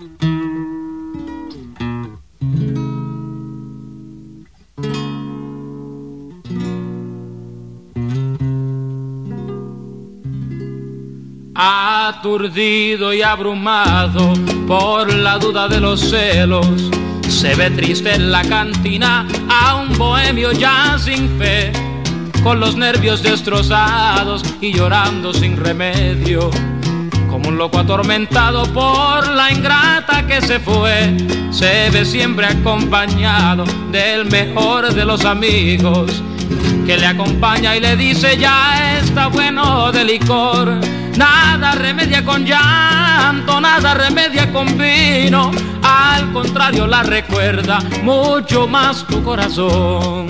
Aturdido y abrumado por la duda de los celos, se ve triste en la cantina a un bohemio ya sin fe, con los nervios destrozados y llorando sin remedio, como un loco atormentado por la ingrata que se fue. Se ve siempre acompañado del mejor de los amigos, que le acompaña y le dice: ya está bueno de licor. Nada remedia con llanto, nada remedia con vino, al contrario la recuerda mucho más tu corazón.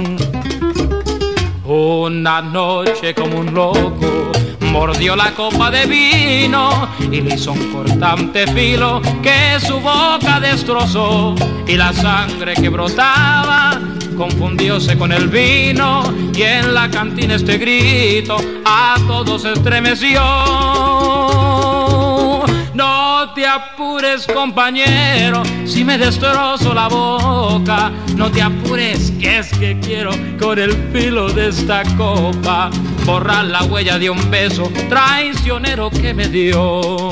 Una noche como un loco mordió la copa de vino y le hizo un cortante filo que su boca destrozó, y la sangre que brotaba confundióse con el vino, y en la cantina este grito a todos estremeció: no te apures, compañero, si me destrozo la boca. No te apures, que es que quiero con el filo de esta copa borrar la huella de un beso traicionero que me dio.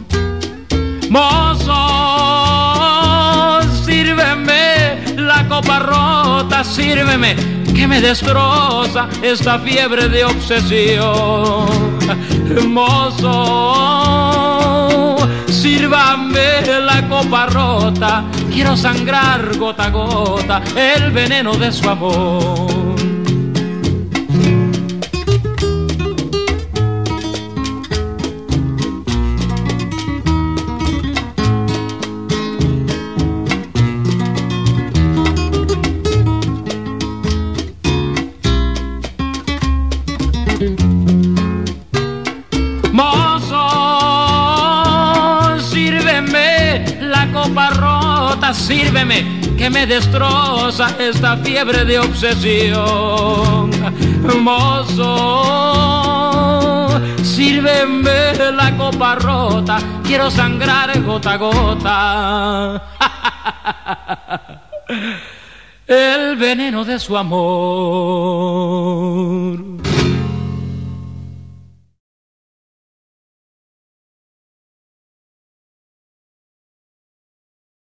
Mozo, sírveme la copa rota, sírveme, que me destroza esta fiebre de obsesión. Mozo, sírvame la copa rota, quiero sangrar gota a gota el veneno de su amor. Sírveme, que me destroza esta fiebre de obsesión. Mozo, sírveme la copa rota, quiero sangrar gota a gota el veneno de su amor.